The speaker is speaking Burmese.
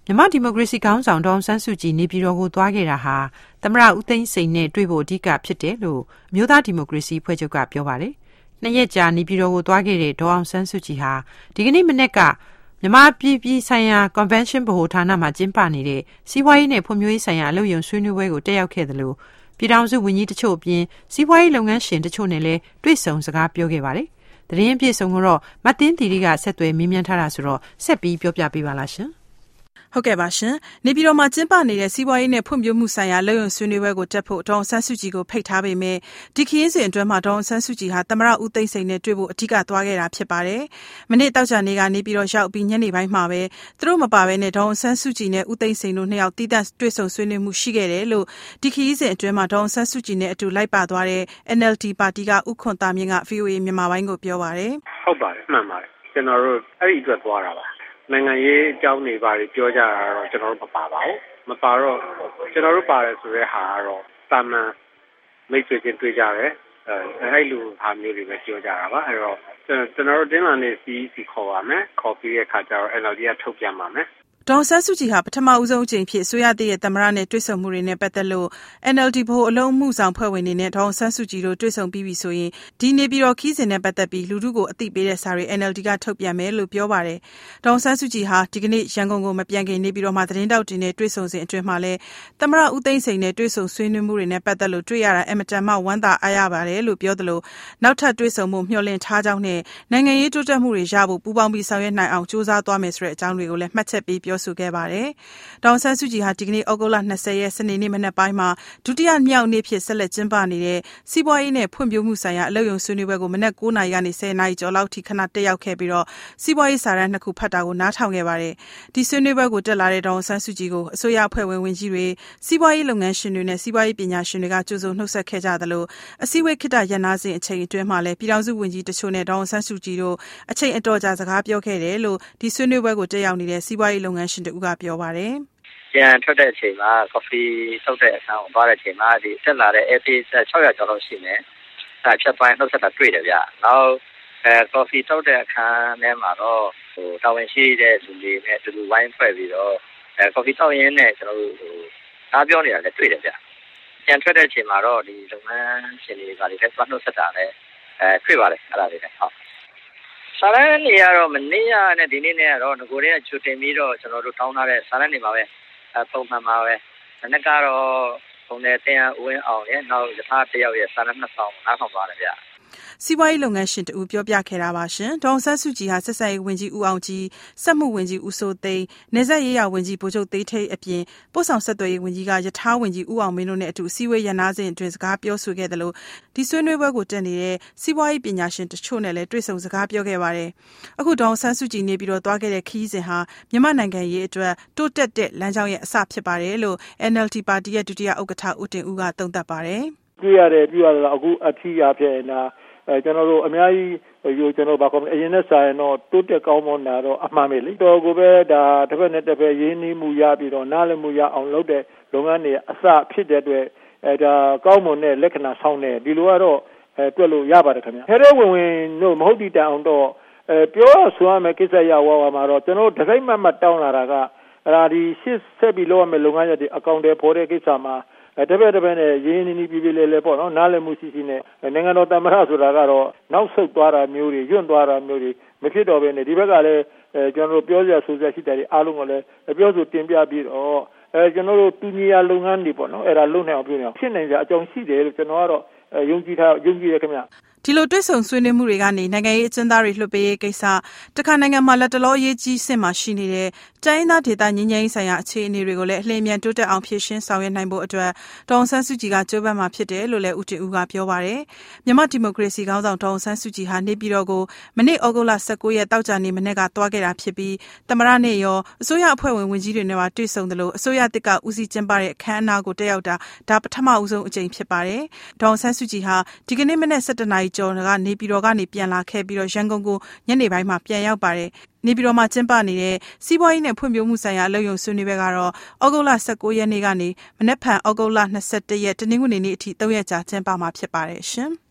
မြန်မာဒီမိုကရေစီခေါင်းဆောင်ဒေါ်အောင်ဆန်းစုကြည်နေပြည်တော်ကိုသွားခဲ့တာဟာသမ္မတဦးသိန်းစိန်နဲ့တွေ့ဖို့အဓိကဖြစ်တယ်လို့အမျိုးသားဒီမိုကရေစီအဖွဲ့ချုပ်ကပြောပါတယ်။နှစ်ရက်ကြာနေပြည်တော်ကိုသွားခဲ့တဲ့ဒေါ်အောင်ဆန်းစုကြည်ဟာဒီကနေ့မနေ့ကမြန်မာပြည်ဆိုင်ရာ Convention ဗဟိုဌာနမှာကျင်းပနေတဲ့စီးပွားရေးနဲ့ဖွံ့ဖြိုးရေးဆိုင်ရာအလုပ်ရုံဆွေးနွေးပွဲကိုတက်ရောက်ခဲ့တယ်လို့ပြည်ထောင်စုဝန်ကြီးတချို့အပြင်စီးပွားရေးလုပ်ငန်းရှင်တချို့နဲ့လည်းတွေ့ဆုံစကားပြောခဲ့ပါတယ်။သတင်းပြေဆုံးကတော့မတ်တင်းတီရီကဆက်သွယ်မေးမြန်းထားတာဆိုတော့ဆက်ပြီးပြောပြပေးပါလားရှင်။ဟုတ်ကဲ့ပါရှင်နေပြည်တော်မှာကျင်းပနေတဲ့စီးပွားရေးနဲ့ဖွံ့ဖြိုးမှုဆိုင်ရာလုပ်ရုံဆွေးနွေးပွဲကိုတက်ဖို့ဒေါ်အောင်ဆန်းစုကြည်ကိုဖိတ်ထားပေမဲ့ဒီခရီးစဉ်အတွင်းမှာဒေါ်အောင်ဆန်းစုကြည်ဟာသမ္မတဦးသိန်းစိန်နဲ့တွေ့ဖို့အဓိကသွားခဲ့တာဖြစ်ပါတယ်။မနေ့တောက်ကြနေ့ကနေပြည်တော်ရောက်ပြီးညနေပိုင်းမှာပဲသူတို့မပါဘဲနဲ့ဒေါ်အောင်ဆန်းစုကြည်နဲ့ဦးသိန်းစိန်တို့နှစ်ယောက်တီးသန့်တွေ့ဆုံဆွေးနွေးမှုရှိခဲ့တယ်လို့ဒီခရီးစဉ်အတွင်းမှာဒေါ်အောင်ဆန်းစုကြည်နဲ့အတူလိုက်ပါသွားတဲ့ NLD ပါတီကဦးခွန်တာမြင့်က VOA မြန်မာပိုင်းကိုပြောပါတယ်။ဟုတ်ပါတယ်မှန်ပါတယ်ကျွန်တော်တို့အဲ့ဒီအတွက်သွားတာပါနိုင်ငံရေးအကြောင်းတွေပါပြောကြတာတော့ကျွန်တော်တို့မပါပါဘူးမပါတော့ကျွန်တော်တို့ပါတယ်ဆိုတဲ့ဟာကတော့တာမန်မိတ်ဆွေချင်းတွေ့ကြတယ်အဲ့လိုဟာမျိုးတွေပဲပြောကြတာပါအဲ့တော့ကျွန်တော်တို့တင်းလာနေစီခေါ်ပါမယ်ခေါ်ပြီးတဲ့အခါကျတော့ NLD ကထုတ်ပြန်ပါမယ်ဒေါ်အောင်ဆန်းစုကြည်ဟာပထမဦးဆုံးအကြိမ်ဖြစ်အစိုးရတည်ရဲ့သမ္မတနဲ့တွေ့ဆုံမှုတွေနဲ့ပတ်သက်လို့ NLD ဗဟိုအလုံးမှုဆောင်ဖွဲ့ဝင်တွေနဲ့ဒေါ်အောင်ဆန်းစုကြည်တို့တွေ့ဆုံပြီးပြီဆိုရင်ဒီနေပြည်တော်ခီးစဉ်နဲ့ပတ်သက်ပြီးလူထုကိုအသိပေးတဲ့စာတွေ NLD ကထုတ်ပြန်မယ်လို့ပြောပါတယ်။ဒေါ်အောင်ဆန်းစုကြည်ဟာဒီကနေ့ရန်ကုန်ကိုမပြန်ခင်နေပြည်တော်မှာသတင်းတောက်တင်နဲ့တွေ့ဆုံစဉ်အတွင်းမှာလည်းသမ္မတဦးသိန်းစိန်နဲ့တွေ့ဆုံဆွေးနွေးမှုတွေနဲ့ပတ်သက်လို့တွေ့ရတာအမတန်မှဝမ်းသာအားရပါတယ်လို့ပြောသလိုနောက်ထပ်တွေ့ဆုံမှုမျှော်လင့်ထားကြောင်းနဲ့နိုင်ငံရေးတိုးတက်မှုတွေရဖို့ပူးပေါင်းပြီးဆောင်ရွက်နိုင်အောင်ကြိုးစားသွားမယ်ဆိုတဲ့အကြောင်းတွေကိုလည်းမှတ်ချက်ပေးပြောဆိုခဲ့ပါတယ်။ဒေါ်အောင်ဆန်းစုကြည်ဟာဒီကနေ့ဩဂုတ်လ20ရက်စနေနေ့မနက်ပိုင်းမှာဒုတိယမြောက်နေ့ဖြစ်ဆက်လက်ကျင်းပနေတဲ့စီးပွားရေးနဲ့ဖွံ့ဖြိုးမှုဆိုင်ရာအလုပ်ရုံဆွေးနွေးပွဲကိုမနက်9:00 နာရီကနေ10:00 နာရီကျော်လောက်ထိခဏတက်ရောက်ခဲ့ပြီးတော့စီးပွားရေးစာတမ်းနှစ်ခုဖတ်တာကိုနားထောင်ခဲ့ပါတယ်။ဒီဆွေးနွေးပွဲကိုတက်လာတဲ့ဒေါ်အောင်ဆန်းစုကြည်ကိုအစိုးရအဖွဲ့ဝင်ဝန်ကြီးတွေစီးပွားရေးလုပ်ငန်းရှင်တွေနဲ့စီးပွားရေးပညာရှင်တွေကကြိုဆိုနှုတ်ဆက်ခဲ့ကြသလိုအစည်းအဝေးခေတ္တရပ်နားစဉ်အချိန်အတွင်းမှာလည်းပြည်ထောင်စုဝန်ကြီးတချို့နဲ့ဒေါ်အောင်ဆန်းစုကြည်တို့အချိန်အတော်ကြာစကားပြောခဲ့တယ်လို့ဒီဆွေးနွေးပွဲကိုတက်ရောက်နေတဲ့စီးပွားရေးလုပ်ငန်းရှင်တို့ကပြောပါတယ်။ပြန်ထွက်တဲ့အချိန်မှာ coffee ထုတ်တဲ့အခန်းကိုသွားတဲ့အချိန်မှာဒီတက်လာတဲ့ FPS 600ကျော်လောက်ရှိနေ။ဖြတ်ပိုင်းနှုတ်ဆက်တာတွေ့တယ်ဗျ။နောက်coffee ထုတ်တဲ့အခန်းထဲမှာတော့တာဝန်ရှိတဲ့လူတွေနဲ့တူတူဝိုင်းဖွဲ့ပြီးတော့coffee ထုတ်ရင်းနဲ့ကျွန်တော်တို့အားပြောနေတာလည်းတွေ့တယ်ဗျ။ပြန်ထွက်တဲ့အချိန်မှာတော့ဒီလုပ်ငန်းရှင်တွေကလည်းနှုတ်ဆက်တာလည်းတွေ့ပါတယ်အဲ့ဒါလေးလည်းဟုတ်စာရန်နေရတော့မနေ့ကနဲ့ဒီနေ့နဲ့ကတော့ငကိုတွေကချူတင်ပြီးတော့ကျွန်တော်တို့တောင်းထားတဲ့စာရန်နေပါပဲပုံမှန်ပါပဲဒီနေ့ကတော့ပုံနဲ့တင်ဦးဝင်းအောင်ရဲ့နောက်ယထာတယောက်ရဲ့စာရန်နှစ်ဆောင်နားထောင်ပါတယ်ဗျစီးပွားရေးလုပ်ငန်းရှင်တူပြောပြခဲ့တာပါရှင်ဒေါအောင်ဆန်းစုကြည်ဟာဆက်ဆံရေးဝန်ကြီးဦးအောင်ကြည်စက်မှုဝန်ကြီးဦးစိုးသိန်းနေဆက်ရေးရာဝန်ကြီးဗိုလ်ချုပ်သိန်းထိတ်အပြင်ပို့ဆောင်ဆက်သွယ်ရေးဝန်ကြီးကယထာဝန်ကြီးဦးအောင်မင်းတို့နဲ့အတူစီဝေးရနာစဉ်အတွင်းစကားပြောဆိုခဲ့တယ်လို့ဒီဆွေးနွေးပွဲကိုတက်နေတဲ့စီးပွားရေးပညာရှင်တချို့နဲ့လည်းတွေ့ဆုံစကားပြောခဲ့ပါတယ်အခုဒေါအောင်ဆန်းစုကြည်နေပြီးတော့သွားခဲ့တဲ့ခရီးစဉ်ဟာမြန်မာနိုင်ငံရေးအတွက်တိုးတက်တဲ့လမ်းကြောင်းရဲ့အစဖြစ်ပါတယ်လို့ NLD ပါတီရဲ့ဒုတိယဥက္ကဋ္ဌဦးတင်ဦးကသုံးသပ်ပါတယ်တွေ့ရတယ်အခုအထီးရဖြစ်နေတာကျွန်တော်တို့အများကြီးကျွန်တော်ဘာကောအရင်နဲ့ဆိုင်တော့တိုးတက်ကောင်းမွန်တာတော့အမှန်ပဲလေတော်ကိုပဲဒါတစ်ဖက်နဲ့တစ်ဖက်ရင်းနှီးမှုရပြီးတော့နားလည်မှုရအောင်လုပ်တဲ့လုပ်ငန်းတွေအစဖြစ်တဲ့အတွက်ဒါကောင်းမွန်တဲ့လက္ခဏာဆောင်တယ်ဒီလိုကတော့တွက်လို့ရပါတယ်ခင်ဗျထဲထဲဝင်တို့မဟုတ်တီတန်အောင်တော့ပြောဆိုရမယ်ကိစ္စရဝါမှာတော့ကျွန်တော်တို့တစ်စိမ့်မှတောင်းလာတာကဒီရှစ်ဆက်ပြီးလုပ်ရမယ်လုပ်ငန်းတွေအကောင့်တွေပေါ်တဲ့ကိစ္စမှာတပည့်နဲ့ရင်းနှီးပြေးလေပေါ့နော်နားလည်မှုရှိနဲ့နိုင်ငံတော်သမ္မတဆိုတာကတော့နောက်ဆုတ်သွားတာမျိုးတွေယွန့်သွားတာမျိုးတွေမဖြစ်တော့ဘဲနဲ့ဒီဘက်ကလည်းကျွန်တော်တို့ပြောစရာဆိုစရာရှိတယ်အားလုံးကလည်းပြောဆိုတင်ပြပြီးတော့ကျွန်တော်တို့တူညီယာလုပ်ငန်းတွေပေါ့နော်အဲ့ဒါလုပ်နိုင်အောင်ပြုနေအောင်ဖြစ်နိုင်ကြအကြောင်းရှိတယ်လို့ကျွန်တော်ကတော့ယုံကြည်ရခင်ဗျဒီလိုတွေ့ဆုံဆွေးနွေးမှုတွေကနေနိုင်ငံရေးအကျဉ်းသားတွေလွှတ်ပေးရေးကိစ္စတခါနိုင်ငံမှာလက်တလောရေးကြီးစစ်မှရှိနေတဲ့တိုင်းသားဒေသငြိမ်းချမ်းရေးဆိုင်ရာအခြေအနေတွေကိုလည်းအလင်းမြန်တိုးတက်အောင်ဖြည့်ရှင်းဆောင်ရွက်နိုင်ဖို့အတွက်ဒေါအောင်ဆန်းစုကြည်ကကြိုးပမ်းမှာဖြစ်တယ်လို့လည်းဦးတင်ဦးကပြောပါတယ်မြန်မာဒီမိုကရေစီခေါင်းဆောင်ဒေါအောင်ဆန်းစုကြည်ဟာနေပြည်တော်ကိုမနေ့ဩဂုတ်လ19ရက်တောက်ကြနေ့မနေ့ကသွားခဲ့တာဖြစ်ပြီးသမ္မတနဲ့ရောအစိုးရအဖွဲ့ဝင်ဝန်ကြီးတွေနဲ့ပါတွေ့ဆုံတယ်လို့အစိုးရတစ်ကဦးစီးကျင်းပတဲ့အခမ်းအနားကိုတက်ရောက်တာဒါပထမဦးဆုံးအကြိမ်ဖြစ်ပါတယ်ဒေါအောင်ဆန်းစုကြည်ဟာဒီကနေ့မနေ့17နာရီကျော်ကနေပြည်တော်ကနေပြန်လာခဲ့ပြီးတော့ရန်ကုန်ကိုညနေပိုင်းမှာပြန်ရောက်ပါတယ်နေပြည်တော်မှာကျင်းပနေတဲ့စီးပွားရေးနဲ့ဖွံ့ဖြိုးမှုဆိုင်ရာအလုပ်ရုံဆွေးနွေးပွဲကတော့ဩဂုတ်လ19ရက်နေ့ကနေမနက်ဖြန်ဩဂုတ်လ21ရက်တနင်္ဂနွေနေ့အထိ3ရက်ကြာကျင်းပမှာဖြစ်ပါတယ်ရှင်